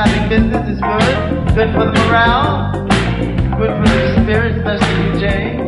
having business is good. Good for the morale. Good for the spirit, especially you, Jane.